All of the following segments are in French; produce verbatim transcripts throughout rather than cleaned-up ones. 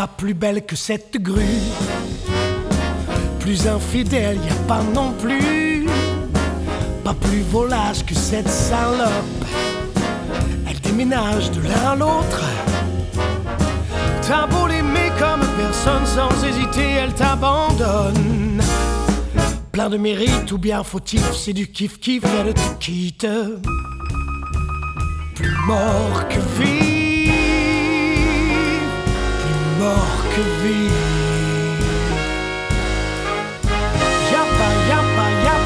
pas plus belle que cette grue. Plus infidèle, y a pas non plus. Pas plus volage que cette salope. Elle déménage de l'un à l'autre. T'as beau l'aimer comme personne, sans hésiter, elle t'abandonne. Plein de mérite ou bien fautif, c'est du kiff-kiff, elle te quitte. Plus mort que vie, plus mort que vie. Y'a pas, y'a pas, y'a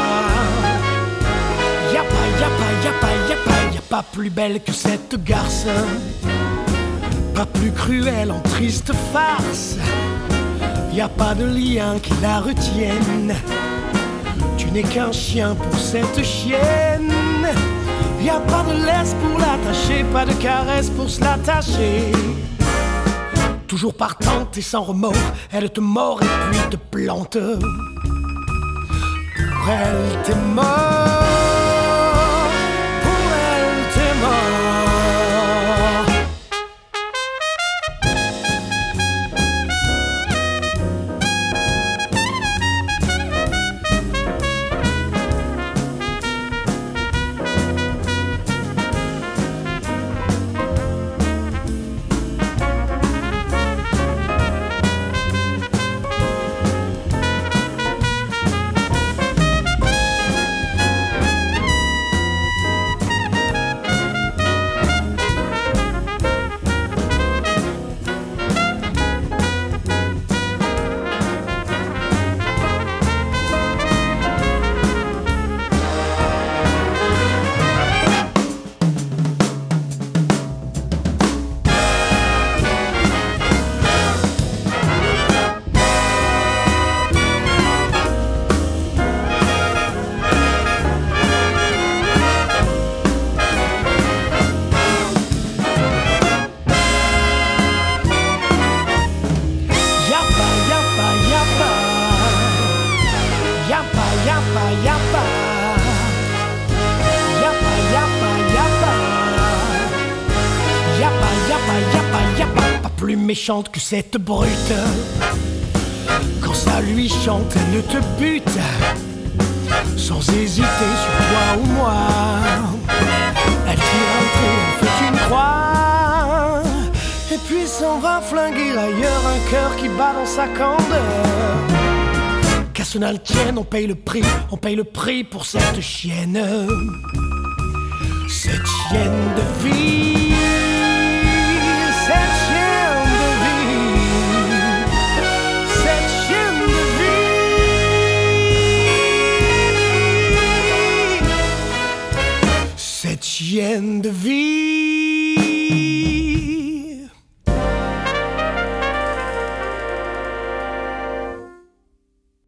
pas. Y'a pas, y'a pas, y'a pas, y'a pas. Y'a pas plus belle que cette garce. Pas plus cruelle en triste farce. Y a pas de lien qui la retienne. Tu n'es qu'un chien pour cette chienne. Y a pas de laisse pour l'attacher, pas de caresse pour se l'attacher. Toujours partante et sans remords, elle te mord et puis te plante. Pour elle t'es mort. Pour elle t'es mort. Plus méchante que cette brute. Quand ça lui chante, elle te bute. Sans hésiter sur toi ou moi. Elle tire un trait, elle fait une croix. Et puis s'en va flinguer ailleurs un cœur qui bat dans sa candeur. Qu'à cela ne tienne, on paye le prix, on paye le prix pour cette chienne. Cette chienne de vie. Cette chienne de vie. Cette chienne de vie. Cette chienne de vie.